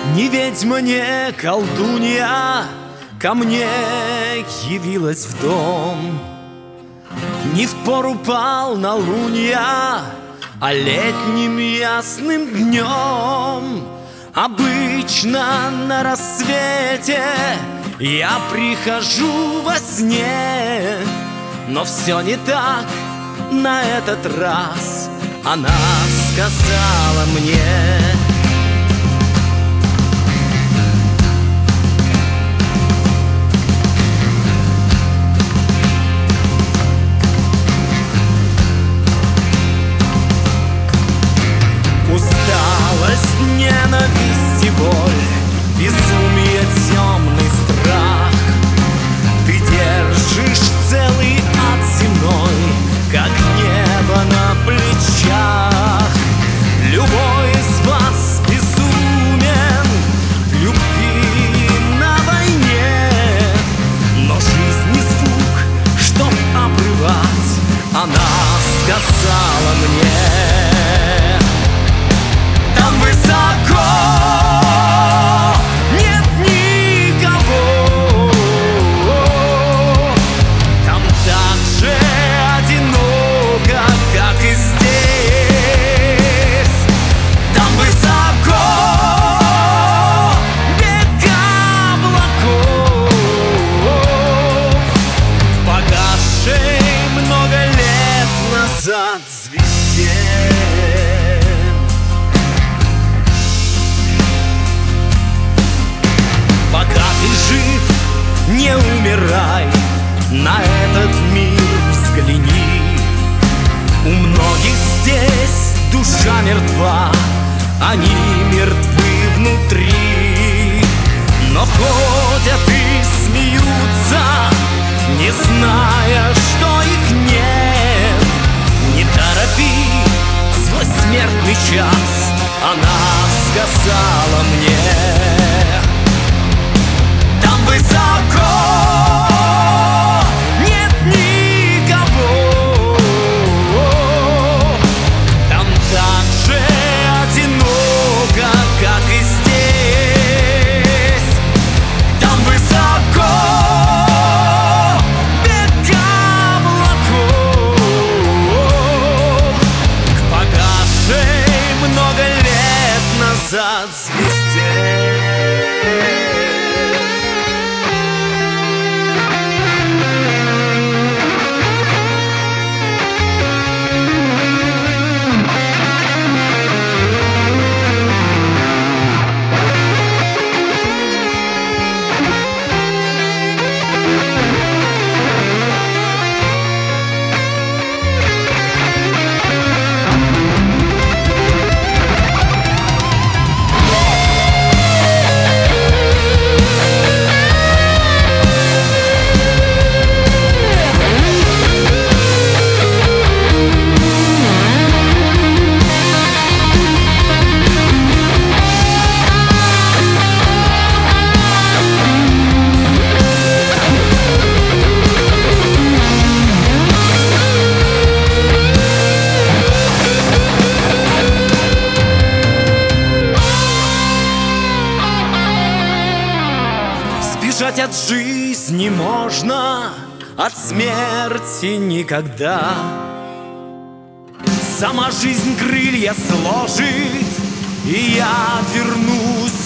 Ни ведьма, ни колдунья ко мне явилась в дом. Не в пору полнолуния, а летним ясным днем. Обычно на рассвете я прихожу во сне, но все не так на этот раз. Она сказала мне: усталость, ненависть и боль, безумие, темный страх. Ты держишь целый ад земной, как небо на плечах. Любой из вас безумен к любви на войне, но жизнь не звук, чтоб обрывать. Она сказала мне: там высоко нет никого, там так же одиноко, как и здесь. Там высоко века облаков, погасшей много лет назад звезде. Пока ты жив, не умирай, на этот мир взгляни. У многих здесь душа мертва, они мертвы внутри. Но ходят и смеются, не зная, что их нет. Не торопи свой смертный час, она сказала мне: там высоко нет никого, там так же одиноко, как и здесь. Там высоко века облаков, к погасшей много лет назад звезде. Бежать от жизни можно, от смерти никогда. Сама жизнь крылья сложит, и я вернусь